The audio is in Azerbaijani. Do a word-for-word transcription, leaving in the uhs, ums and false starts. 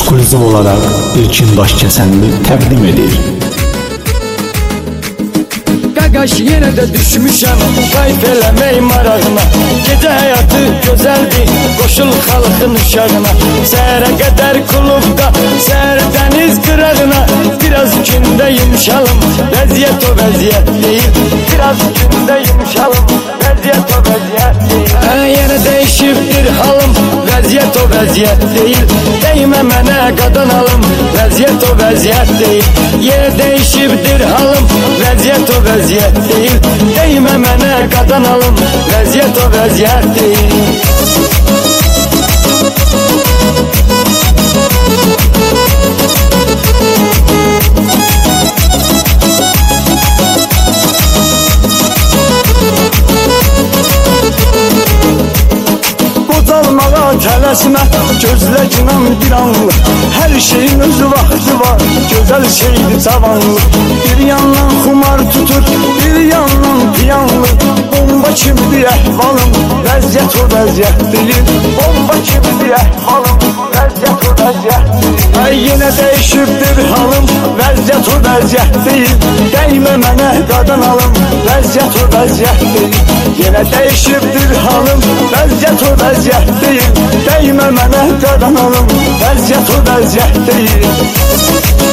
eksklüziv olaraq İlkin Daşkəsənli təqdim edir. Qaqaş yenə də düşmüşəm qayf eləmək marağına. Gecə həyatı gözəldir, qoşul xalqın uşağına. Səhərə qədər klubda, səhər dəniz qırağına. Biraz gündə yumşalım, vəziyyət o vəziyyət deyil. Biraz gündə yumşalım, vəziyyət o vəziyyət deyil. Hə, yenə dəyişibdir halım, vəziyyət o vəziyyət deyil. Dəymə mənə qadan alım, vəziyyət o vəziyyət deyil. Yenə dəyişibdir halım, vəziyyət o vəziyyət deyil. Dəymə mənə qadan alım, vəziyyət o vəziyyət deyil. Qocalmağa tələsmə, gözlə günan bir anlıq. Hər şeyin özü vaxtı var, gözəl şeydir cavanlıq. Bir yandan xumar tutur, bir yandan piyanlıq. Bomba kimdir əhvalım, vəziyyət o vəziyyət deyil. Bomba kimdir əhvalım, vəziyyət o vəziyyət deyil. Ay, yenə dəyişibdir halım, vəziyyət o vəziyyət deyil. Dəymə mənə qadan alım, vəziyyət o vəziyyət deyil. Yenə dəyişibdir halım, vəziyyət o vəziyyət deyil. Dəymə mənə qadan alım, vəziyyət o vəziyyət deyil.